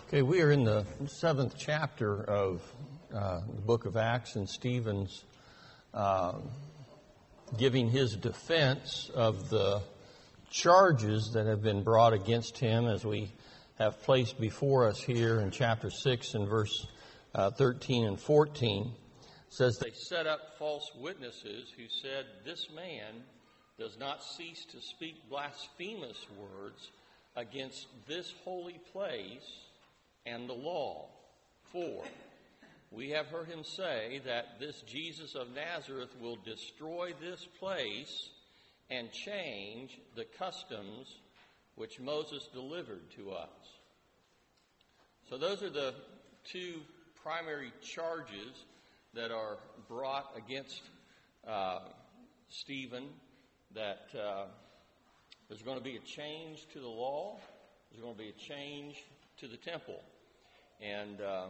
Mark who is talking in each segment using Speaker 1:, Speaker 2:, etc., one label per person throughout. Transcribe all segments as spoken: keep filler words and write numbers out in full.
Speaker 1: Okay, we are in the seventh chapter of uh, the book of Acts, and Stephen's uh, giving his defense of the charges that have been brought against him, as we have placed before us here in chapter six and verse uh, thirteen and fourteen. It says, "They set up false witnesses who said, 'This man does not cease to speak blasphemous words against this holy place and the law. For we have heard him say that this Jesus of Nazareth will destroy this place and change the customs which Moses delivered to us.'" So those are the two primary charges that are brought against uh, Stephen, that uh, there's going to be a change to the law, there's going to be a change to the temple. And uh,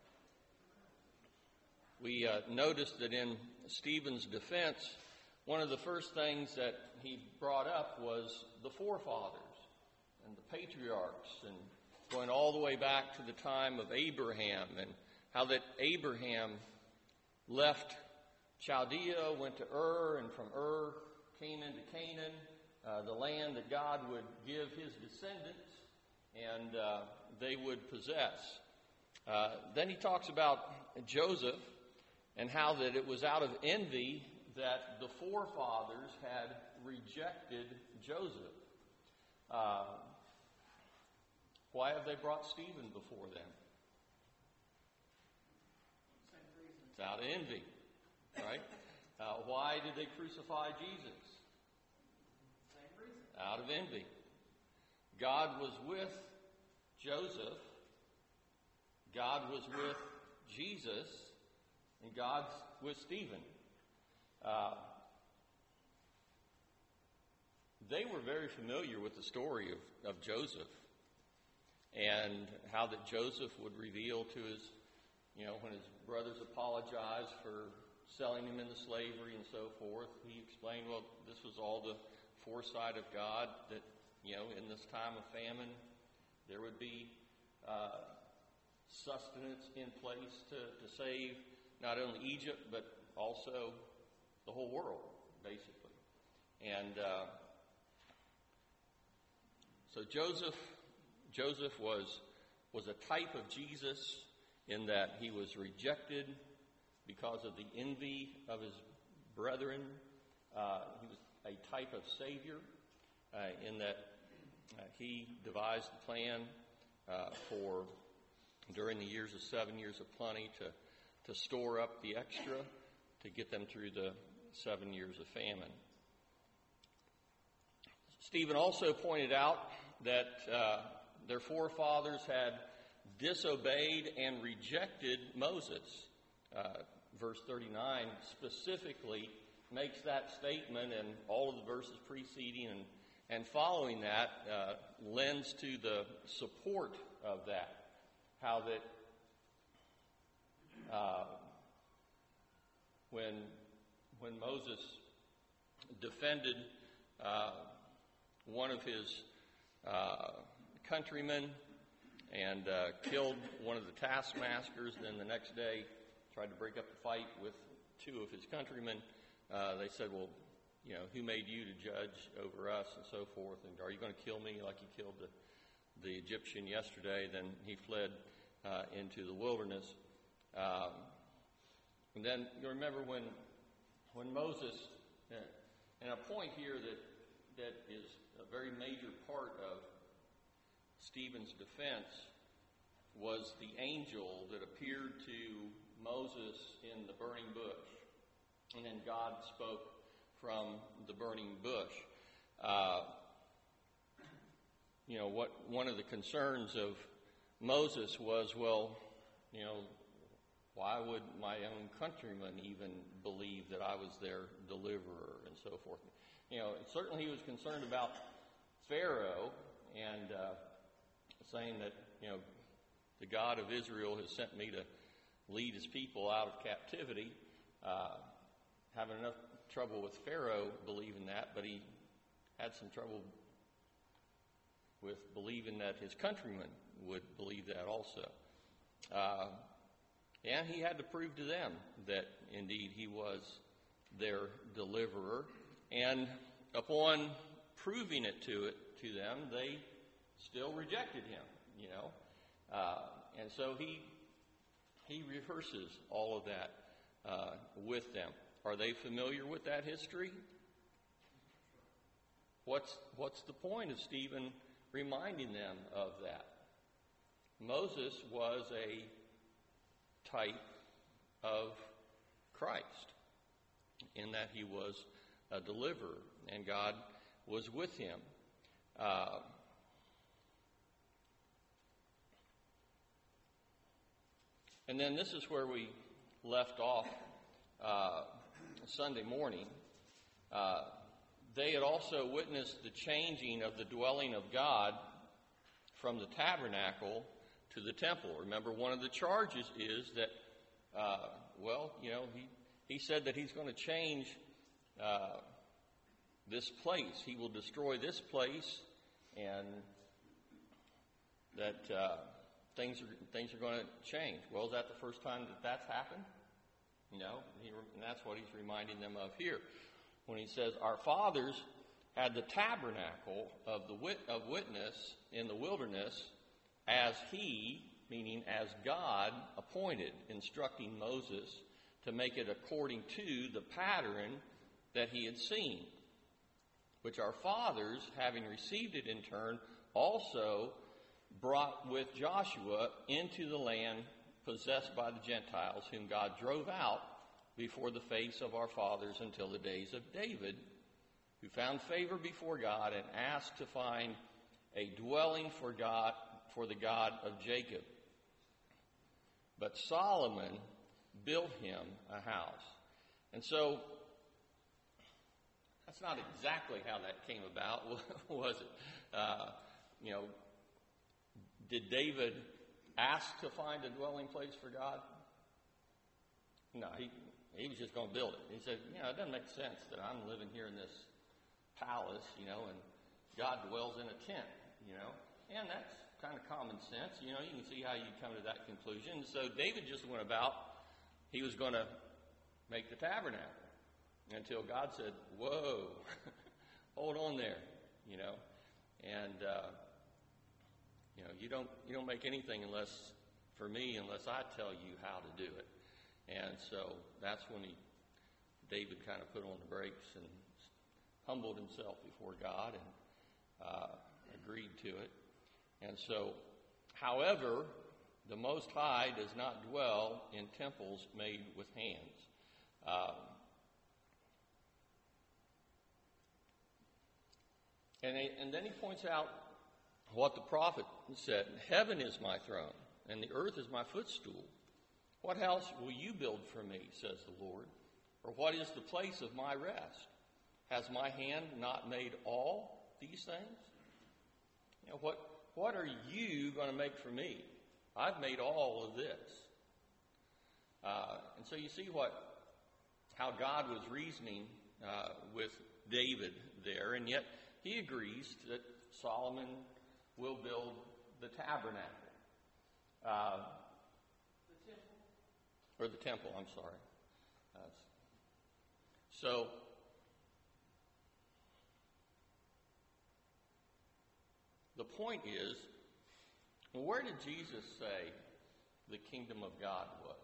Speaker 1: we uh, noticed that in Stephen's defense, one of the first things that he brought up was the forefathers and the patriarchs, and going all the way back to the time of Abraham, and how that Abraham left Chaldea, went to Ur, and from Ur came into Canaan, uh, the land that God would give his descendants, and uh, they would possess. Uh, then he talks about Joseph and how that it was out of envy that the forefathers had rejected Joseph. Uh, why have they brought Stephen before them? It's out of envy, right? Uh, why did they crucify Jesus? Same reason. Out of envy. God was with Joseph, God was with Jesus, and God's with Stephen. Uh, they were very familiar with the story of, of Joseph, and how that Joseph would reveal to his, you know, when his brothers apologized for selling him into slavery and so forth, he explained, well, this was all the foresight of God, that, you know, in this time of famine, there would be uh, sustenance in place to, to save not only Egypt, but also the whole world, basically. And uh, so Joseph, Joseph was was a type of Jesus, in that he was rejected because of the envy of his brethren. Uh, he was a type of Savior, uh, in that uh, he devised the plan uh, for, during the years of seven years of plenty, to, to store up the extra to get them through the seven years of famine. Stephen also pointed out that uh, their forefathers had disobeyed and rejected Moses. Uh, verse thirty-nine specifically makes that statement, and all of the verses preceding and, and following that uh, lends to the support of that. How that uh, when when Moses defended uh, one of his uh, countrymen and uh, killed one of the taskmasters, then the next day tried to break up the fight with two of his countrymen, uh, they said, well, you know, who made you to judge over us, and so forth, and are you going to kill me like you killed the, the Egyptian yesterday? Then he fled uh, into the wilderness. Um, and then you remember when when Moses, uh, and a point here that that is a very major part of Stephen's defense, was the angel that appeared to Moses in the burning bush. And then God spoke from the burning bush. Uh, you know, what one of the concerns of Moses was, well, you know, why would my own countrymen even believe that I was their deliverer, and so forth? You know, certainly he was concerned about Pharaoh, and uh, saying that, you know, the God of Israel has sent me to lead his people out of captivity. Uh, having enough trouble with Pharaoh believing that, but he had some trouble with believing that his countrymen would believe that also. Uh, and he had to prove to them that indeed he was their deliverer. And upon proving it to it to them, they still rejected him, you know. Uh, and so he he rehearses all of that uh, with them. Are they familiar with that history? What's what's the point of Stephen reminding them of that? Moses was a type of Christ in that he was a deliverer and God was with him. Uh, and then this is where we left off uh, Sunday morning. Uh, they had also witnessed the changing of the dwelling of God from the tabernacle to the temple. Remember, one of the charges is that, uh, well, you know, he, he said that he's going to change uh, this place. He will destroy this place, and that uh, things are things are going to change. Well, is that the first time that that's happened? You know, he, and that's what he's reminding them of here when he says, "Our fathers had the tabernacle of the wit- of witness in the wilderness, as he," meaning as God, appointed, instructing Moses to make it according to the pattern that he had seen, which our fathers, having received it in turn, also brought with Joshua into the land possessed by the Gentiles, whom God drove out before the face of our fathers until the days of David, who found favor before God and asked to find a dwelling for God, for the God of Jacob. But Solomon built him a house. And so that's not exactly how that came about, was it? Uh, you know, did David ask to find a dwelling place for God? No, he he was just going to build it. He said, you know, it doesn't make sense that I'm living here in this palace, you know, and God dwells in a tent, you know. And that's kind of common sense. You know, you can see how you come to that conclusion. So David just went about, he was going to make the tabernacle until God said, whoa, hold on there, you know. And, uh, you know, you don't you don't make anything unless, for me, unless I tell you how to do it. And so that's when he, David kind of put on the brakes and humbled himself before God and uh, agreed to it. And so, however, the Most High does not dwell in temples made with hands. Um, and, they, and then he points out what the prophet said, "Heaven is my throne, and the earth is my footstool. What house will you build for me, says the Lord? Or what is the place of my rest? Has my hand not made all these things? You know, what, what are you going to make for me? I've made all of this." Uh, and so you see what how God was reasoning uh, with David there, and yet he agrees that Solomon will build the tabernacle. Uh, the temple. Or the temple, I'm sorry. Uh, so, the point is, where did Jesus say the kingdom of God was?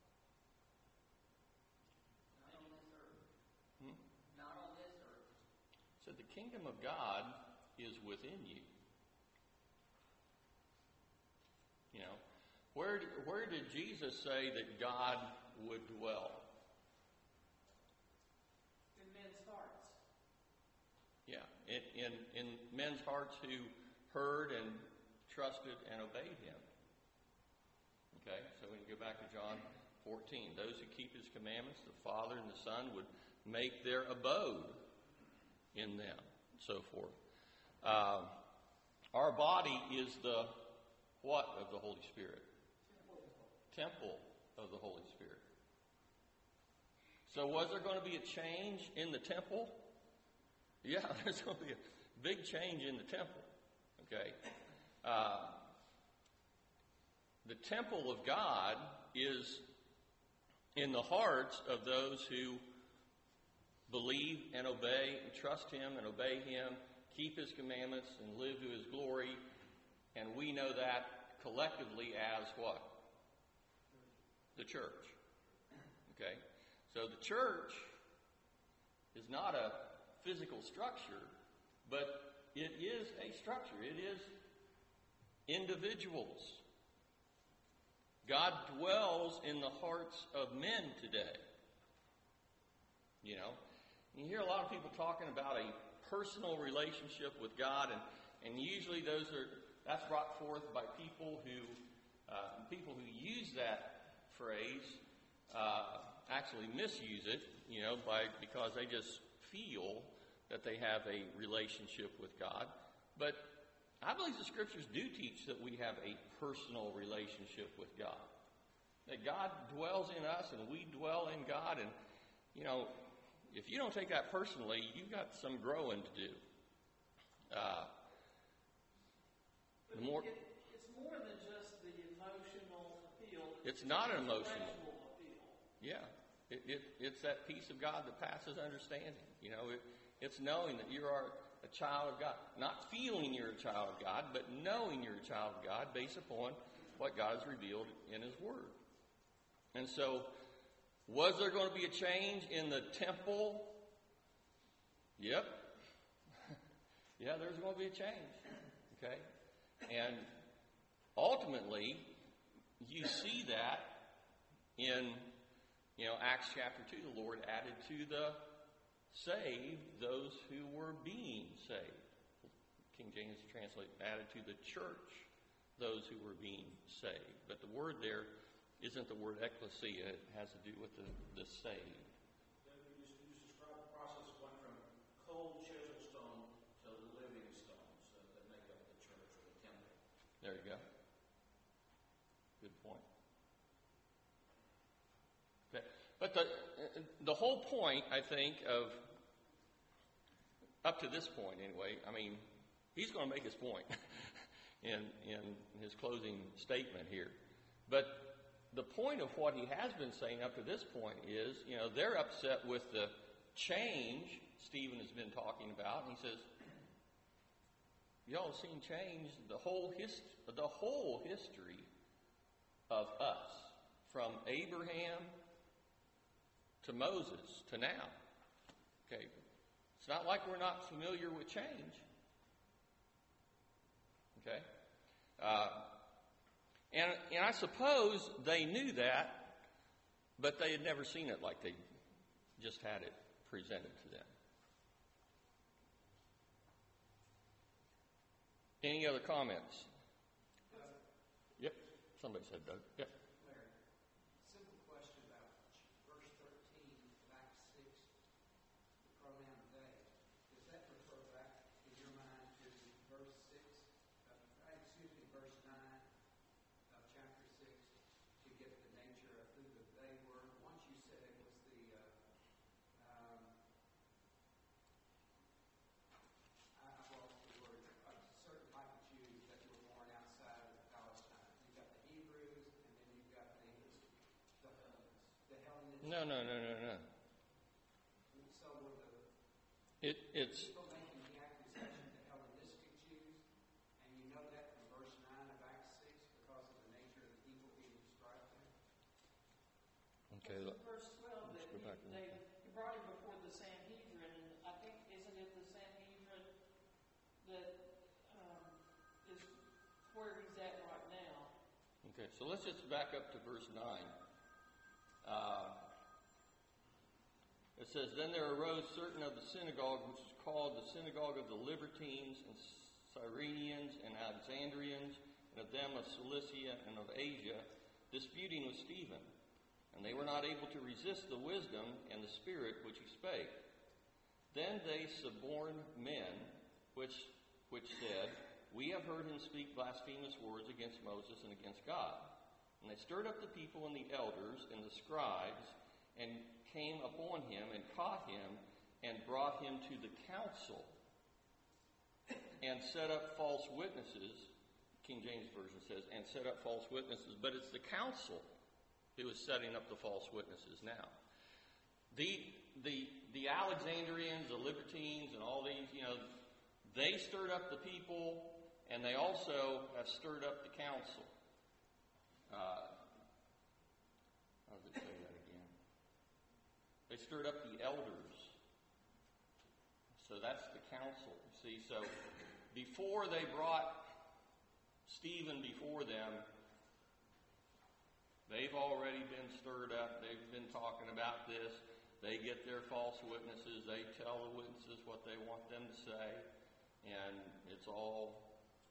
Speaker 2: Not on this earth.
Speaker 1: Hmm?
Speaker 2: Not on this earth.
Speaker 1: So the kingdom of God is within you. You know, where where did Jesus say that God would dwell?
Speaker 2: In men's hearts.
Speaker 1: Yeah, in, in, in men's hearts who heard and trusted and obeyed him. Okay, so when you go back to John fourteen, those who keep his commandments, the Father and the Son would make their abode in them, and so forth. Uh, our body is the what of the Holy Spirit? Temple of the Holy Spirit. So was there going to be a change in the temple? Yeah, there's going to be a big change in the temple. Okay? Uh, the temple of God is in the hearts of those who believe and obey and trust Him and obey Him, keep His commandments and live to His glory. And we know that collectively as what? The church. Okay? So the church is not a physical structure, but it is a structure. It is individuals. God dwells in the hearts of men today. You know, you hear a lot of people talking about a personal relationship with God, and, and usually those are that's brought forth by people who uh, people who use that phrase uh, actually misuse it, you know, by because they just feel that they have a relationship with God. But I believe the Scriptures do teach that we have a personal relationship with God. That God dwells in us and we dwell in God. And, you know, if you don't take that personally, you've got some growing to do. Uh, the more,
Speaker 2: it, it's more than just the emotional appeal.
Speaker 1: It's not an emotional.
Speaker 2: Intellectual appeal.
Speaker 1: Yeah. It, it, it's that peace of God that passes understanding. You know, it, it's knowing that you are a child of God. Not feeling you're a child of God, but knowing you're a child of God based upon what God has revealed in His Word. And so, was there going to be a change in the temple? Yep. Yeah, there's going to be a change. Okay? And ultimately, you see that in, you know, Acts chapter two. The Lord added to the saved those who were being saved. King James translates added to the church those who were being saved. But the word there isn't the word ecclesia. It has to do with the, the saved.
Speaker 3: You just, you just describe the process of going from cold chisel stone to living stones that, that make up the church or the temple.
Speaker 1: There you go. Good point. Okay. But the the whole point, I think, of up to this point anyway, I mean, he's going to make his point in in his closing statement here. But the point of what he has been saying up to this point is, you know, they're upset with the change Stephen has been talking about, and he says, y'all have seen change the whole hist- the whole history of us, from Abraham to Moses to now. Okay, it's not like we're not familiar with change. Okay, uh, and and I suppose they knew that, but they had never seen it like they just had it presented to them. Any other comments?
Speaker 4: Uh,
Speaker 1: Yep. Somebody said Doug. Yep.
Speaker 4: Larry, simple question about verse thirteen of Acts six, the pronoun they. Does that refer back in your mind to verse six, of, excuse me, verse nine of chapter six, to get the nature of who the they were? Once you said it was the, uh, um, I, I've lost the word, a certain type of Jews that were born outside of Palestine. You've got the Hebrews, and then you've got the the, the Hellenists.
Speaker 1: No, no, no, no, no.
Speaker 4: So were the
Speaker 1: It, it's
Speaker 4: people making the accusation the Hellenistic Jews, and you know that from verse nine of Acts six because of the nature of the people being described there?
Speaker 1: okay.
Speaker 2: It's
Speaker 1: Look,
Speaker 2: in verse twelve
Speaker 1: let's
Speaker 2: that
Speaker 1: go back
Speaker 2: he, they brought him before the Sanhedrin, and I think, isn't it the Sanhedrin that um, is where he's at right now?
Speaker 1: okay, so let's just back up to verse nine. Uh, it says, "Then there arose certain of the synagogue, which is called the synagogue of the Libertines and Cyrenians and Alexandrians, and of them of Cilicia and of Asia, disputing with Stephen. And they were not able to resist the wisdom and the spirit which he spake. Then they suborned men, which which said, We have heard him speak blasphemous words against Moses and against God. And they stirred up the people and the elders and the scribes, and came upon him and caught him and brought him to the council. and set up false witnesses. King James Version says, and set up false witnesses. But it's the council who is setting up the false witnesses now. The, the, the Alexandrians, the Libertines, and all these, you know, they stirred up the people, and they also have stirred up the council. Uh, how does it say that again? They stirred up the elders. So that's the council. See, so before they brought Stephen before them, they've already been stirred up. They've been talking about this. They get their false witnesses. They tell the witnesses what they want them to say. And it's all,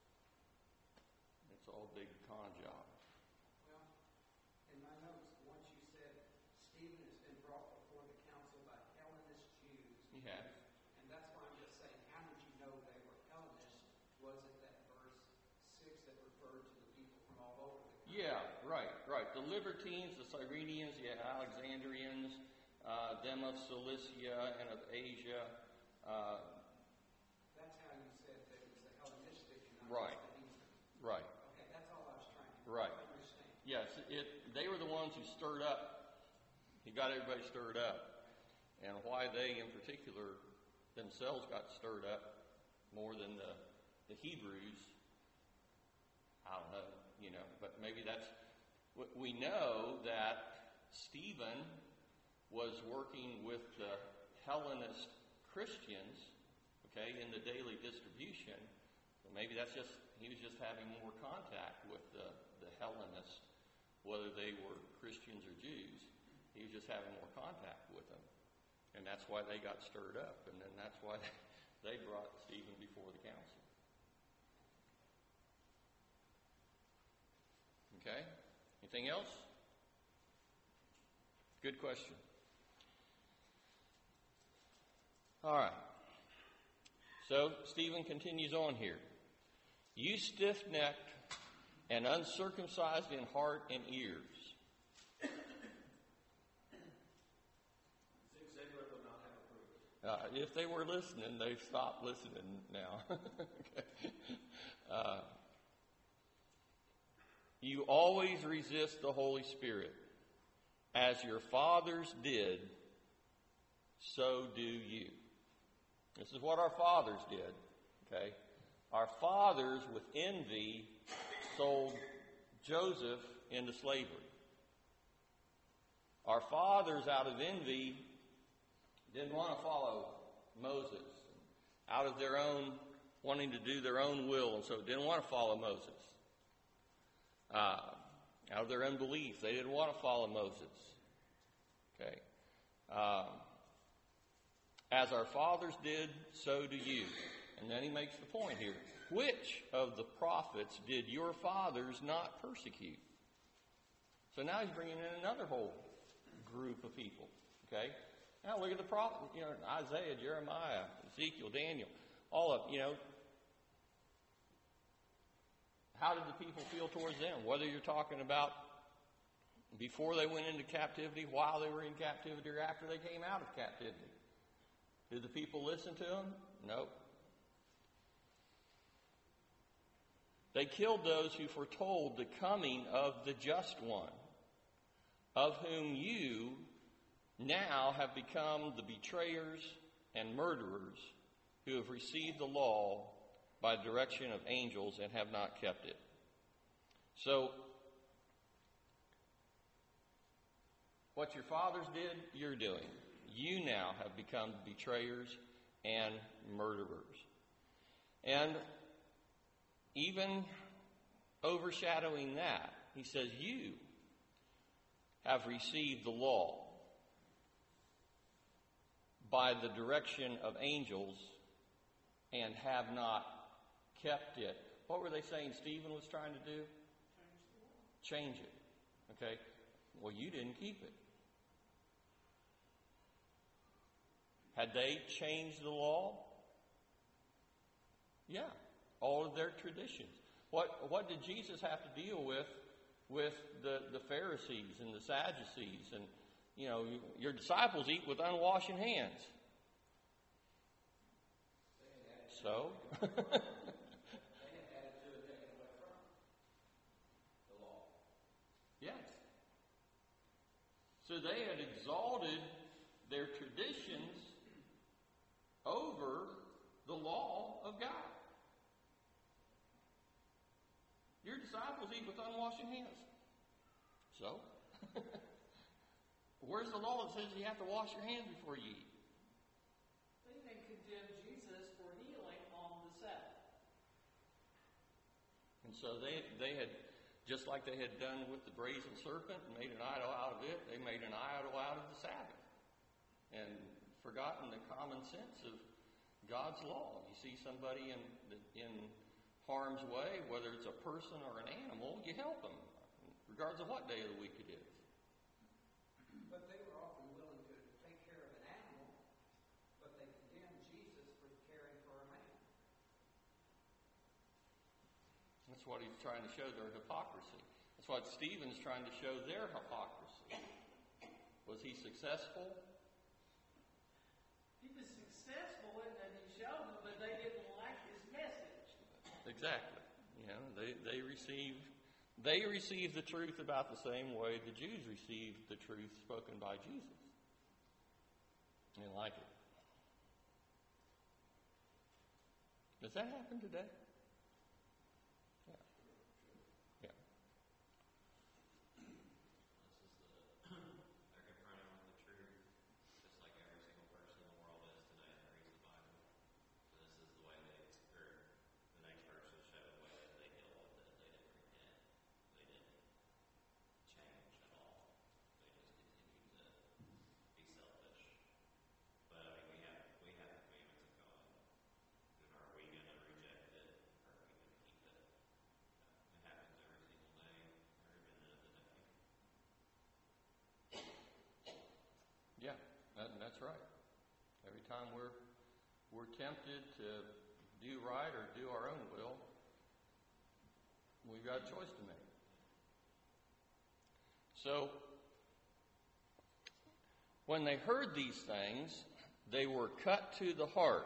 Speaker 1: it's all a big con job.
Speaker 4: Well, in my notes, once you said Stephen has been brought before the council by Hellenist Jews.
Speaker 1: He has.
Speaker 4: And that's why I'm just saying, how did you know they were Hellenists? Was it that verse six that referred to the people from all over the country?
Speaker 1: Yeah, right, right. The Libertines, the Cyrenians, the Alexandrians, uh, them of Cilicia and of Asia. Uh,
Speaker 4: That's how you said that it was the Hellenistic, not
Speaker 1: Right.
Speaker 4: the heathen.
Speaker 1: right.
Speaker 4: Okay, that's all I was trying to
Speaker 1: Right.
Speaker 4: understand.
Speaker 1: Yes, it, they were the ones who stirred up. He got everybody stirred up. And why they in particular themselves got stirred up more than the, the Hebrews, I don't know, you know, but maybe that's, we know that Stephen was working with the Hellenist Christians, okay, in the daily distribution. So maybe that's just, he was just having more contact with the, the Hellenists, whether they were Christians or Jews. He was just having more contact with them. And that's why they got stirred up. And then that's why they brought Stephen before the council. Okay? Anything else? Good question. All right. So Stephen continues on here. You stiff-necked and uncircumcised in heart and ears. Uh, if they were listening, they've stopped listening now. Okay. uh, you always resist the Holy Spirit. As your fathers did, so do you. This is what our fathers did. Okay. Our fathers, with envy, sold Joseph into slavery. Our fathers, out of envy, didn't want to follow Moses. Out of their own, wanting to do their own will, and so didn't want to follow Moses. Uh, out of their unbelief, they didn't want to follow Moses. Okay. Uh, As our fathers did, so do you. And then he makes the point here. Which of the prophets did your fathers not persecute? So now he's bringing in another whole group of people. Okay? Now look at the prophet, you know, Isaiah, Jeremiah, Ezekiel, Daniel, all of, you know. How did the people feel towards them? Whether you're talking about before they went into captivity, while they were in captivity, or after they came out of captivity. Did the people listen to them? Nope. They killed those who foretold the coming of the just one, of whom you now have become the betrayers and murderers, who have received the law by direction of angels and have not kept it. So, what your fathers did, you're doing. You now have become betrayers and murderers. And even overshadowing that, he says, you have received the law by the direction of angels and have not kept it. What were they saying Stephen was trying to do? Change it. Okay? Well, you didn't keep it. Had they changed the law? Yeah, all of their traditions. What what did Jesus have to deal with with the, the Pharisees and the Sadducees? And, you know, your disciples eat with unwashed hands. So, disciples eat with unwashed hands. So, where's the law that says you have to wash your hands before you eat?
Speaker 2: They even condemned Jesus for healing on the Sabbath.
Speaker 1: And so they they had, just like they had done with the brazen serpent and made an idol out of it, they made an idol out of the Sabbath and forgotten the common sense of God's law. You see somebody in in harm's way, whether it's a person or an animal, you help them, regardless of what day of the week it is.
Speaker 4: But they were often willing to take care of an animal, but they condemned Jesus for caring for a man.
Speaker 1: That's what he's trying to show, their hypocrisy. That's what Stephen's trying to show, their hypocrisy. Was he successful?
Speaker 2: He was successful in that he showed them, but they didn't like his message.
Speaker 1: Exactly. You know, they, they received they received the truth about the same way the Jews received the truth spoken by Jesus. They didn't like it. Does that happen today? Yeah. Yeah.
Speaker 5: This is the, they're confronting with the truth, just like every single person in the world is today that reads the Bible. So this is the way they, or the next verse will show the way that they deal with it. They didn't repent. They didn't change at all. They just continued to be selfish. But I mean, we have, we have the commandments of God. And are we going to reject it, or are we going to keep it? It happens every single day, every minute of the day.
Speaker 1: Yeah, that, that's right. Every time we're we're tempted to do right or do our own will, we've got a choice to make. So, when they heard these things, they were cut to the heart.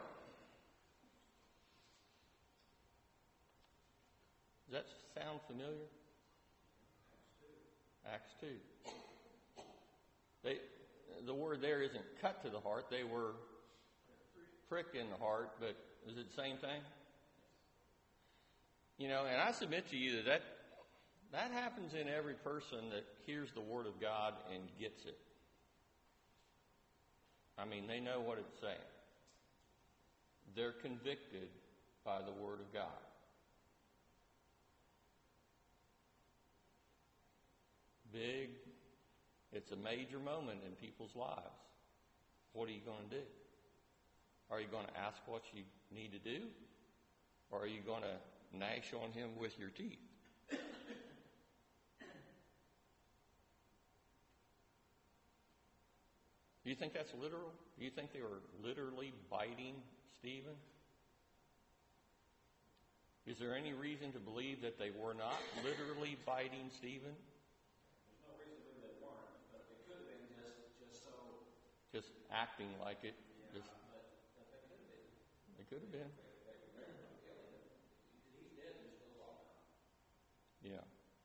Speaker 1: Does that sound familiar? Acts two. They, the word there isn't cut to the heart. They were pricked in the heart, but is it the same thing? You know, and I submit to you that that, that happens in every person that hears the Word of God and gets it. I mean, they know what it's saying. They're convicted by the Word of God. Big, it's a major moment in people's lives. What are you going to do? Are you going to ask what you need to do? Or are you going to gnash on him with your teeth? Do you think that's literal? Do you think they were literally biting Stephen? Is there any reason to believe that they were not literally biting Stephen?
Speaker 3: There's no reason to believe they weren't, but it could have been just, just so.
Speaker 1: Just acting like it.
Speaker 3: Yeah,
Speaker 1: Just,
Speaker 3: but, but they could have been.
Speaker 1: they could have been.
Speaker 3: They, they were never going to kill him. He's dead and still alive.
Speaker 1: Yeah.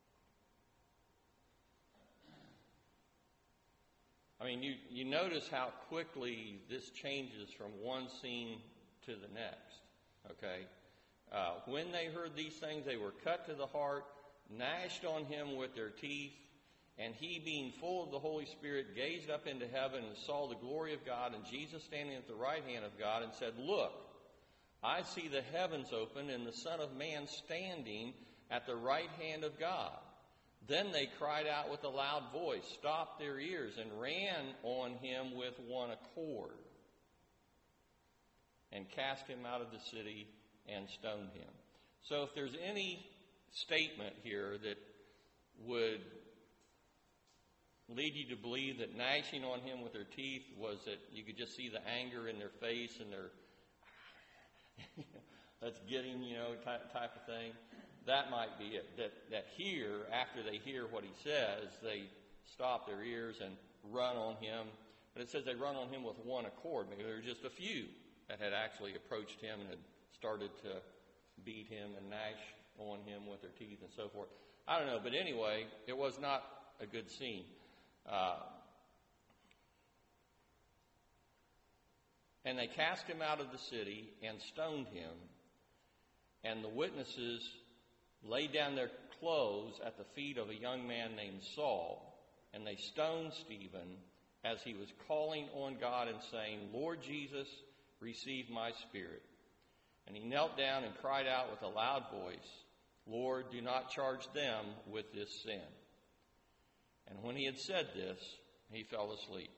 Speaker 1: I mean, you, you notice how quickly this changes from one scene to the next, okay? Uh, when they heard these things, they were cut to the heart, gnashed on him with their teeth, and he, being full of the Holy Spirit, gazed up into heaven and saw the glory of God and Jesus standing at the right hand of God and said, "Look, I see the heavens open and the Son of Man standing at the right hand of God." Then they cried out with a loud voice, stopped their ears, and ran on him with one accord, and cast him out of the city and stoned him. So if there's any statement here that would lead you to believe that gnashing on him with their teeth was that you could just see the anger in their face and their let's get him, you know, type, type of thing, that might be it. That, that here, after they hear what he says, they stop their ears and run on him. But it says they run on him with one accord. Maybe there were just a few that had actually approached him and had started to beat him and gnash on him with their teeth and so forth. I don't know. But anyway, it was not a good scene. Uh, and they cast him out of the city and stoned him. And the witnesses laid down their clothes at the feet of a young man named Saul, and they stoned Stephen as he was calling on God and saying, Lord Jesus, receive my spirit. And he knelt down and cried out with a loud voice, Lord, do not charge them with this sin. And when he had said this, he fell asleep.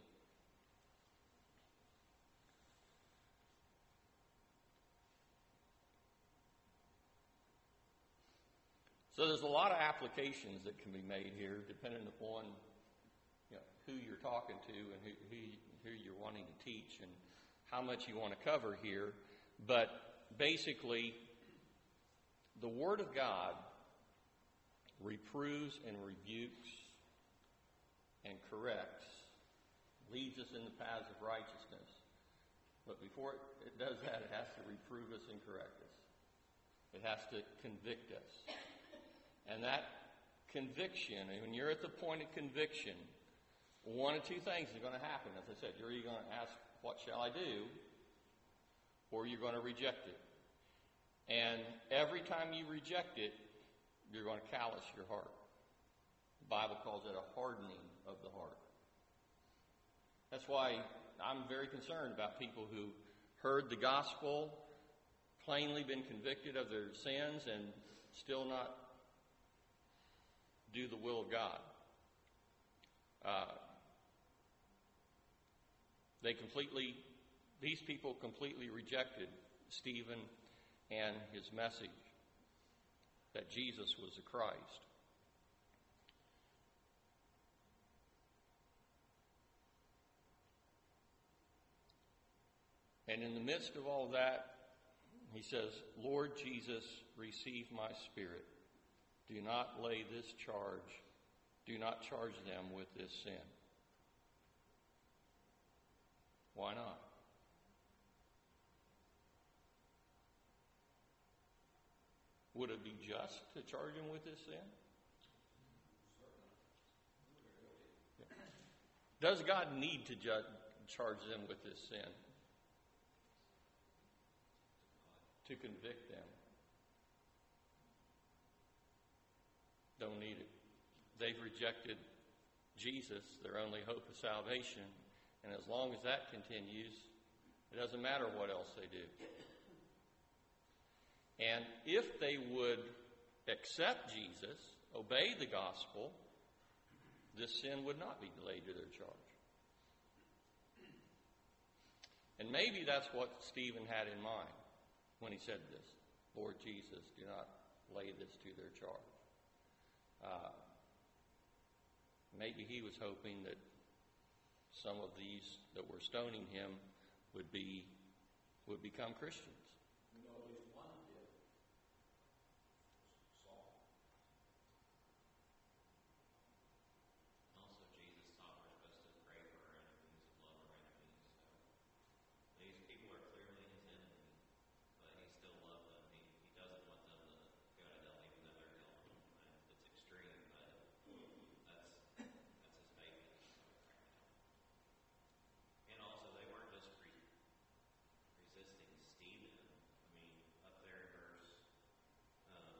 Speaker 1: So there's a lot of applications that can be made here, depending upon you know, who you're talking to and who, who, who you're wanting to teach and how much you want to cover here. But basically, the Word of God reproves and rebukes and corrects, leads us in the paths of righteousness. But before it does that, it has to reprove us and correct us. It has to convict us. And that conviction, and when you're at the point of conviction, one of two things is going to happen. As I said, you're either going to ask, what shall I do? Or you're going to reject it. And every time you reject it, you're going to callous your heart. The Bible calls it a hardening of the heart. That's why I'm very concerned about people who heard the gospel, plainly been convicted of their sins, and still not do the will of God. Uh, they completely, these people completely rejected Stephen and his message that Jesus was the Christ. And in the midst of all that, he says, Lord Jesus, receive my spirit. Do not lay this charge, do not charge them with this sin. Why not? Would it be just to charge them with this sin? Does God need to judge, charge them with this sin? To convict them? Don't need it. They've rejected Jesus, their only hope of salvation. And as long as that continues, it doesn't matter what else they do. And if they would accept Jesus, obey the gospel, this sin would not be laid to their charge. And maybe that's what Stephen had in mind when he said this. Lord Jesus, do not lay this to their charge. Uh, maybe he was hoping that some of these that were stoning him would be would become Christians.
Speaker 3: We know at least one did. Saul.
Speaker 5: Also, Jesus taught we're supposed to pray for our enemies and love our enemies. So these people are clearly his enemies, but he still loves them. He, he doesn't want them to go to hell, even though they're killing him. And it's extreme, but that's that's his faith. And also, they weren't just re- resisting Stephen. I mean, up there in verse um,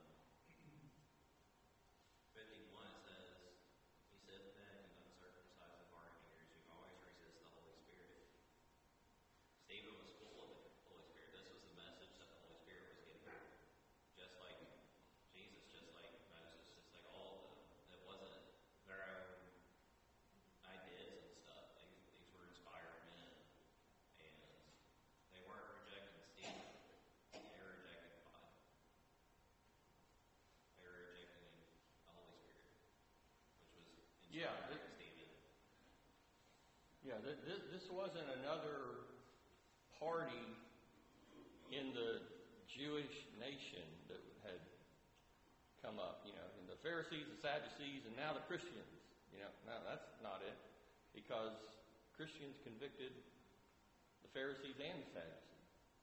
Speaker 5: fifty-one, it says, he said, then, and uncircumcised of heart and ears, you always resist the Holy Spirit. Stephen was full of the Holy Spirit. This was the message that the Holy Spirit was giving him. Just like Jesus, just like Moses, just like all of them. It wasn't their own ideas and stuff. These, these were inspired men. And they weren't rejecting Stephen. They were rejecting God. They were rejecting the Holy Spirit, which was
Speaker 1: Yeah,
Speaker 5: inspiring
Speaker 1: th-
Speaker 5: Stephen.
Speaker 1: Yeah, th- th- this wasn't another party in the Jewish nation that had come up, you know, and the Pharisees, the Sadducees, and now the Christians. You know, no, that's not it, because Christians convicted the Pharisees and the Sadducees.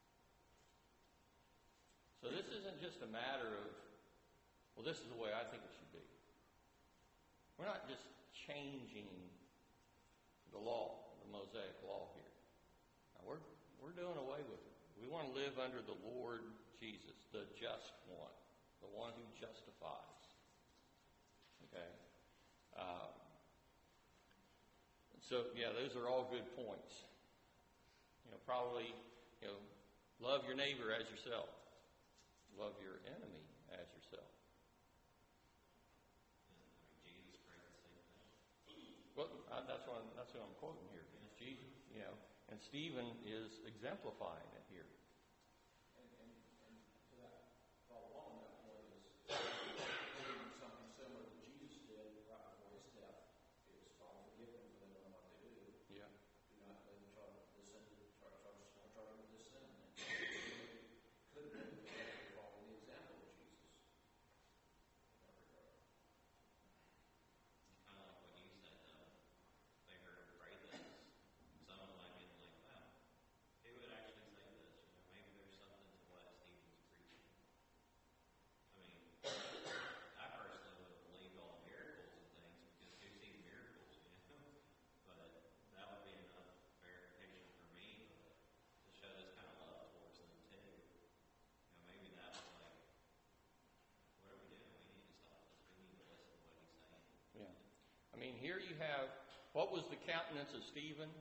Speaker 1: So this isn't just a matter of, well, this is the way I think it should be. We're not just changing the law, the Mosaic law here. Now, we're we're doing away with it. We want to live under the Lord Jesus, the just one. the one who justifies. Okay? Uh, so, yeah, those are all good points. You know, probably, you know, love your neighbor as yourself. Love your enemy as yourself. Well, uh, that's what I'm, that's what I'm quoting here. It's Jesus, you know, and Stephen is exemplifying it here.
Speaker 3: And, and, and to that, follow on that point is doing something similar to Jesus did right before his death. Is Father, forgive them for they don't know what they do.
Speaker 1: Yeah.
Speaker 3: Do not let them try to listen to try try try try to listen. Could be follow the example of Jesus. In that regard.
Speaker 5: Kind of like what you said, though. They heard him pray this. Someone might be like, wow, who would actually say this? You know, maybe there's something to what Stephen's preaching. I mean, I personally would have believed all the miracles and things because who sees miracles, you know? But that would be enough verification for me to show this kind of love towards them too. You know, maybe that's like, what are we doing? We need to stop this. We need to listen to what he's saying.
Speaker 1: Yeah. I mean, here you have, what was the countenance of Stephen?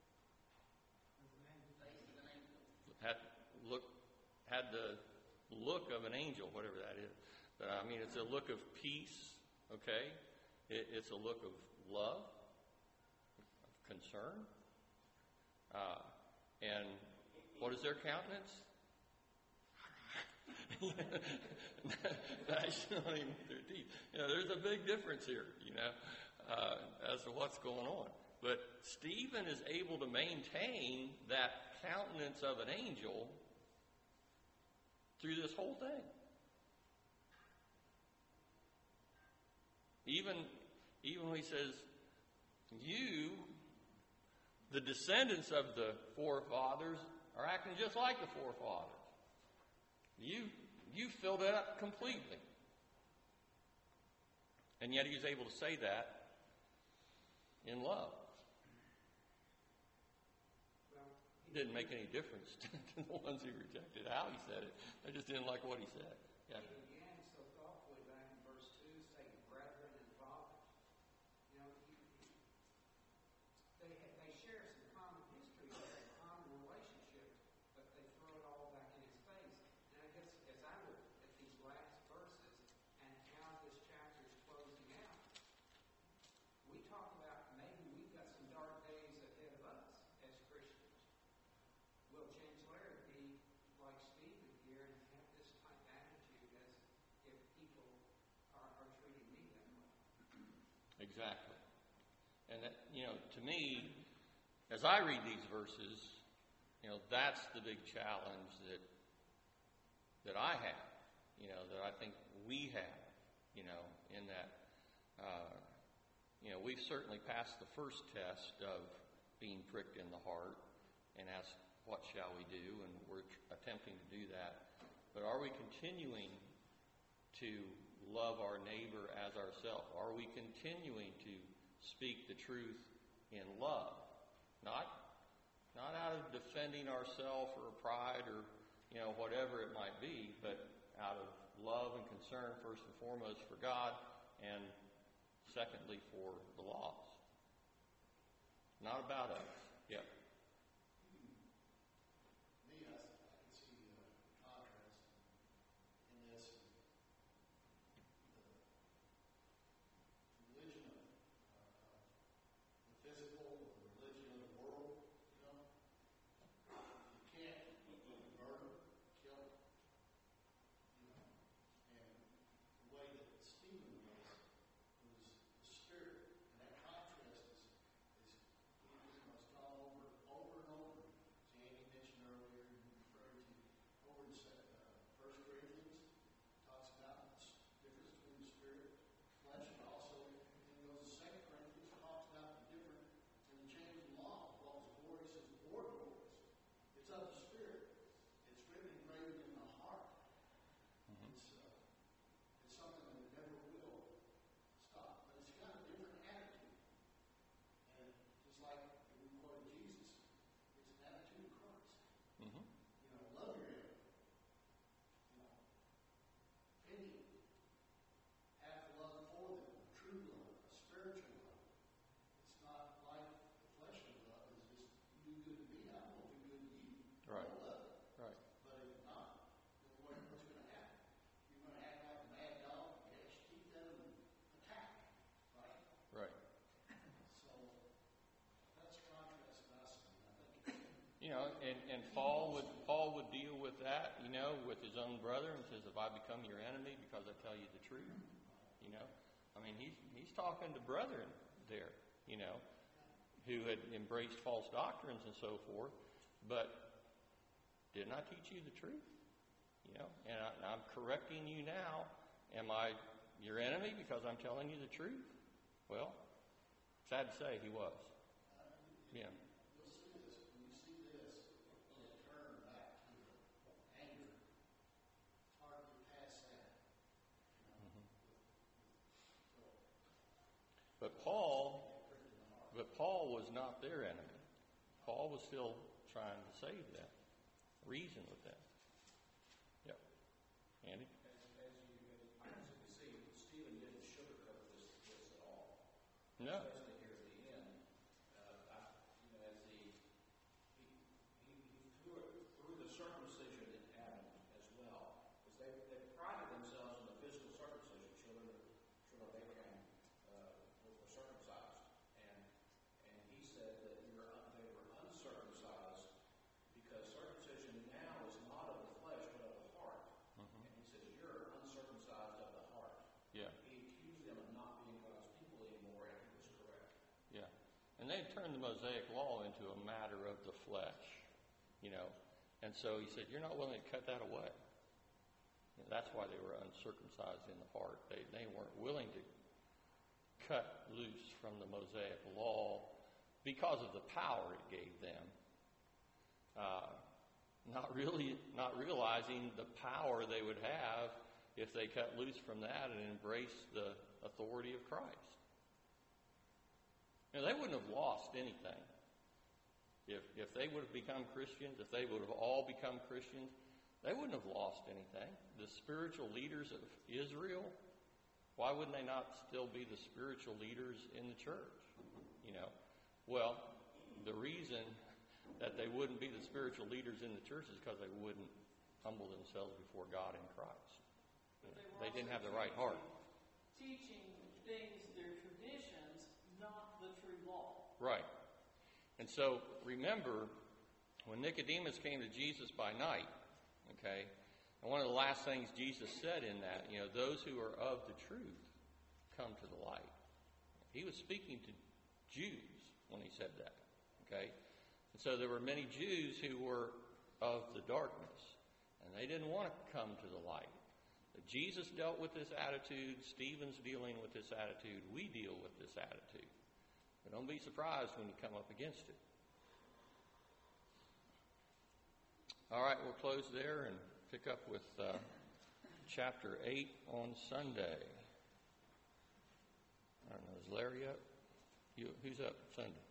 Speaker 1: Had look, had the look of an angel, whatever that is. But I mean, it's a look of peace. Okay, it, it's a look of love, of concern. Uh, and what is their countenance? Nationally with their teeth. You know, there's a big difference here, you know, uh, as to what's going on. But Stephen is able to maintain that countenance of an angel through this whole thing. Even, even when he says, you, the descendants of the forefathers, are acting just like the forefathers. You, you filled it up completely. And yet he was able to say that in love. It didn't make any difference to the ones who rejected how he said it. They just didn't like what he said. Yeah.
Speaker 4: He began so thoughtfully back in verse two, saying, brethren and fathers. You know, he, he, they, they share some common history, a common relationship, but they throw it all back in his face. And I guess as I look at these last verses and how this chapter is closing out, we talk about maybe we've got some dark days ahead of us as Christians. Will James Laird be like Stephen here and have this type of attitude as if people are, are treating me that way?
Speaker 1: Exactly. And that, you know, to me, as I read these verses, you know, that's the big challenge that that I have, you know, that I think we have, you know, in that, uh, you know, we've certainly passed the first test of being pricked in the heart and asked, what shall we do? And we're attempting to do that. But are we continuing to love our neighbor as ourselves? Are we continuing to speak the truth in love? Not, not out of defending ourselves or pride or, you know, whatever it might be, but out of love and concern first and foremost for God and secondly for the lost. Not about us. Yep.
Speaker 6: Me, I, I can see the contrast in this. The religion of uh, the physical, the religion of the world, you know. You can't murder, kill, you know. And the way that Stephen was, was the spirit. And that contrast is, is he must gone over
Speaker 1: I become your enemy because I tell you the truth? You know, I mean, he's he's talking to brethren there, you know, who had embraced false doctrines and so forth. But didn't I teach you the truth? You know, and, I, and I'm correcting you now. Am I your enemy because I'm telling you the truth? Well, sad to say, he was. Yeah.
Speaker 6: You'll see this. When you see this, it'll turn back to anger. It's hard to get past that. You know?
Speaker 1: Mm-hmm. But Paul, but Paul was not their enemy. Paul was still trying to save them, reason with them. Yep. Andy?
Speaker 3: As, as you as you can see, Stephen didn't sugarcoat this, this at all.
Speaker 1: No.
Speaker 3: Especially here at the end. Uh, I, you know, as he, he, he, he threw, it, threw the circumcision at Adam as well. Because they, they prided themselves in the physical circumcision. Children of, children of Abraham uh, were circumcised. And and he said that we were, they were uncircumcised because circumcision now is not of the flesh but of the heart. Mm-hmm. And he says, you're uncircumcised of the heart.
Speaker 1: Yeah.
Speaker 3: He accused them of not being God's people anymore, and he was correct.
Speaker 1: Yeah. And they turned the Mosaic law into a matter of the flesh, you know. And so he said, you're not willing to cut that away. And that's why they were uncircumcised in the heart. They, they weren't willing to cut loose from the Mosaic law because of the power it gave them. Uh, not really, not realizing the power they would have if they cut loose from that and embraced the authority of Christ. You know, they wouldn't have lost anything. If if they would have become Christians, if they would have all become Christians, they wouldn't have lost anything. The spiritual leaders of Israel, why wouldn't they not still be the spiritual leaders in the church? You know, well, the reason that they wouldn't be the spiritual leaders in the church is because they wouldn't humble themselves before God in Christ. You know, they didn't have the right heart.
Speaker 2: Teaching things, their traditions, not the true law.
Speaker 1: Right. And so remember, when Nicodemus came to Jesus by night, okay, and one of the last things Jesus said in that, you know, those who are of the truth come to the light. He was speaking to Jews when he said that, okay? And so there were many Jews who were of the darkness, and they didn't want to come to the light. But Jesus dealt with this attitude. Stephen's dealing with this attitude. We deal with this attitude. But don't be surprised when you come up against it. All right, we'll close there and pick up with uh, chapter eight on Sunday. I don't know, is Larry up? You, who's up Sunday?